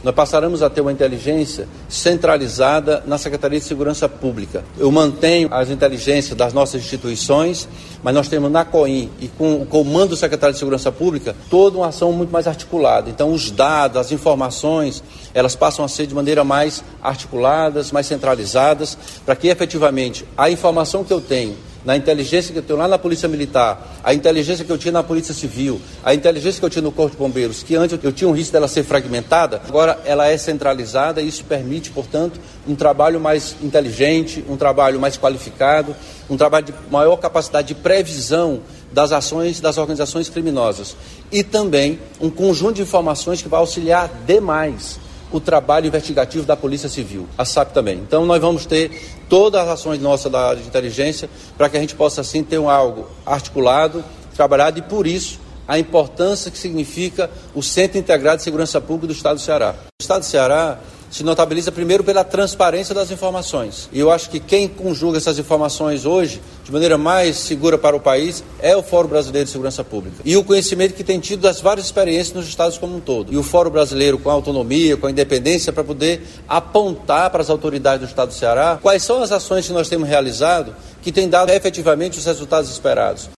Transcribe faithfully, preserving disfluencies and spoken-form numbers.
nós passaremos a ter uma inteligência centralizada na Secretaria de Segurança Pública. Eu mantenho as inteligências das nossas instituições, mas nós temos na COIN e com o comando do secretário de Segurança Pública toda uma ação muito mais articulada. Então os dados, as informações, elas passam a ser de maneira mais articuladas, mais centralizadas, para que efetivamente a informação que eu tenho na inteligência que eu tenho lá na Polícia Militar, a inteligência que eu tinha na Polícia Civil, a inteligência que eu tinha no Corpo de Bombeiros, que antes eu tinha um risco dela ser fragmentada, agora ela é centralizada e isso permite, portanto, um trabalho mais inteligente, um trabalho mais qualificado, um trabalho de maior capacidade de previsão das ações das organizações criminosas e também um conjunto de informações que vai auxiliar demais o trabalho investigativo da Polícia Civil, a S A P também. Então nós vamos ter todas as ações nossas da área de inteligência para que a gente possa assim ter um algo articulado, trabalhado e por isso a importância que significa o Centro Integrado de Segurança Pública do Estado do Ceará. O Estado do Ceará se notabiliza primeiro pela transparência das informações. E eu acho que quem conjuga essas informações hoje, de maneira mais segura para o país, é o Fórum Brasileiro de Segurança Pública. E o conhecimento que tem tido das várias experiências nos estados como um todo. E o Fórum Brasileiro com a autonomia, com a independência, para poder apontar para as autoridades do Estado do Ceará quais são as ações que nós temos realizado que têm dado efetivamente os resultados esperados.